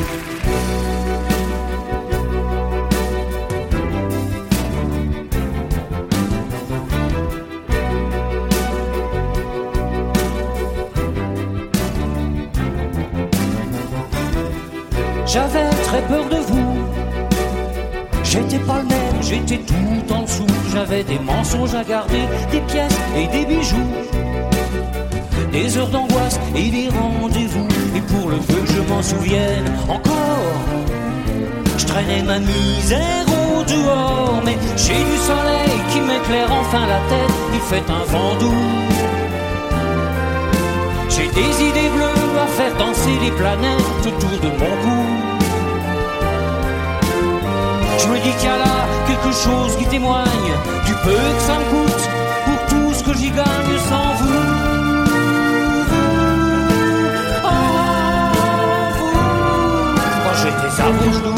J'avais très peur de vous. J'étais pas le même, j'étais tout en dessous. J'avais des mensonges à garder, des pièces et des bijoux, des heures d'angoisse et des rendez-vous. Et pour le peu que je m'en souvienne encore, je traînais ma misère au dehors. Mais j'ai du soleil qui m'éclaire enfin la tête, il fait un vent doux. J'ai des idées bleues à faire danser les planètes autour de mon cou. Je me dis qu'il y a là quelque chose qui témoigne du peu que ça me coûte pour tout ce que j'y gagne sans vous. Oh, vous, quand j'étais à vos genoux.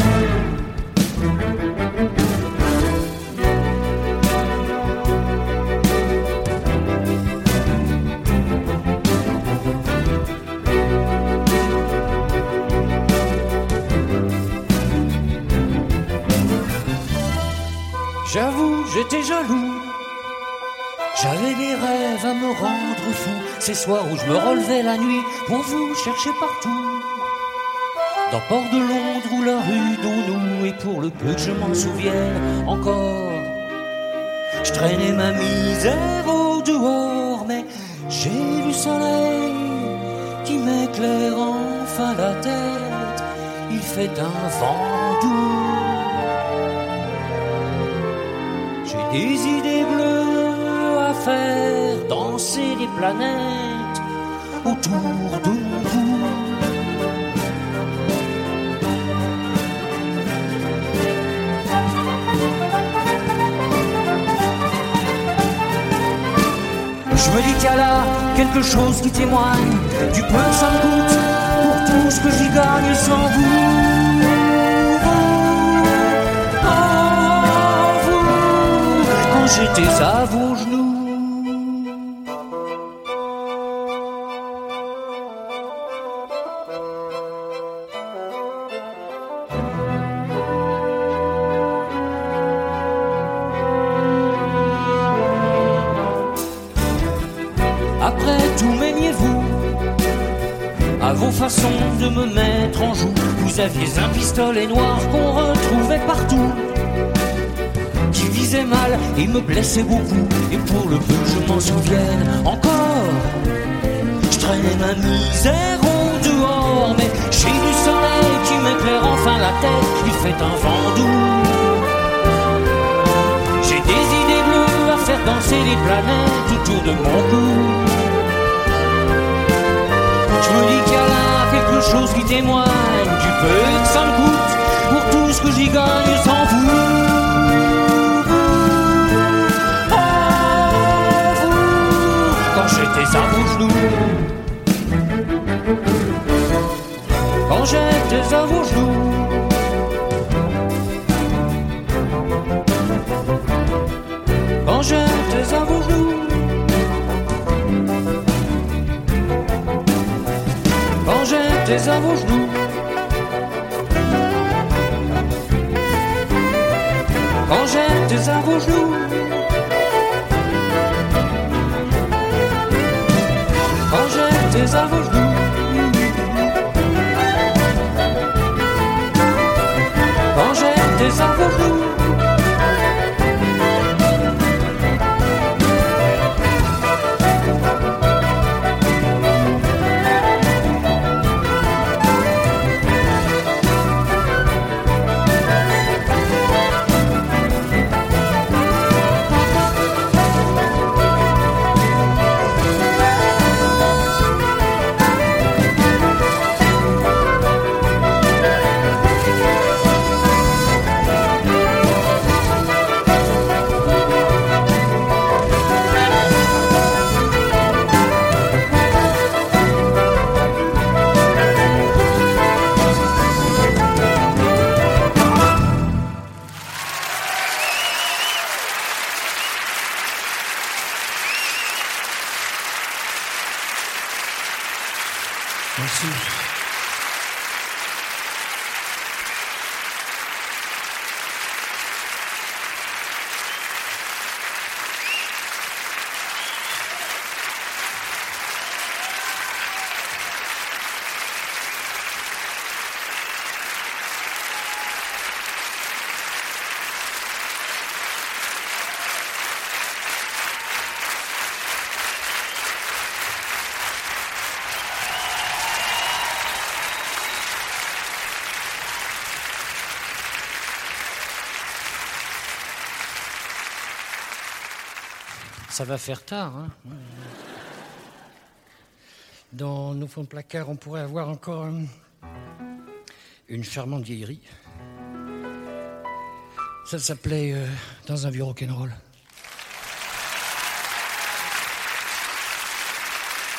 J'avoue, j'étais jaloux. J'avais des rêves à me rendre fou. Ces soirs où je me relevais la nuit pour vous chercher partout. Dans Port de Londres ou la rue d'Ounou. Et pour le peu que je m'en souvienne encore, je traînais ma misère au dehors. Mais j'ai du soleil qui m'éclaire enfin la tête. Il fait un vent doux. J'ai des idées bleues à faire danser les planètes autour de vous. Je me dis qu'il y a là quelque chose qui témoigne du peu que ça me coûte pour tout ce que j'y gagne sans vous. J'étais à vos genoux. Après tout m'aimiez-vous à vos façons de me mettre en joue. Vous aviez un pistolet noir qu'on retrouvait partout, qui visait mal et me blessait beaucoup. Et pour le peu que je m'en souvienne encore, je traînais ma misère au dehors. Mais j'ai du soleil qui m'éclaire enfin la tête, il fait un vent doux. J'ai des idées bleues à faire danser les planètes autour de mon cou. Je me dis qu'il y a là quelque chose qui témoigne du peu que ça me coûte pour tout ce que j'y gagne sans vous. Quand j'étais à vos genoux, quand j'étais à vos genoux, quand j'étais à vos genoux, quand j'étais à vos genoux, quand j'étais à vos genoux. Quand j'étais à vos genoux, quand j'étais à vos genoux. Ça va faire tard, hein. Dans nos fonds de placard, on pourrait avoir encore une charmante vieillerie. Ça s'appelait Dans un vieux rock'n'roll.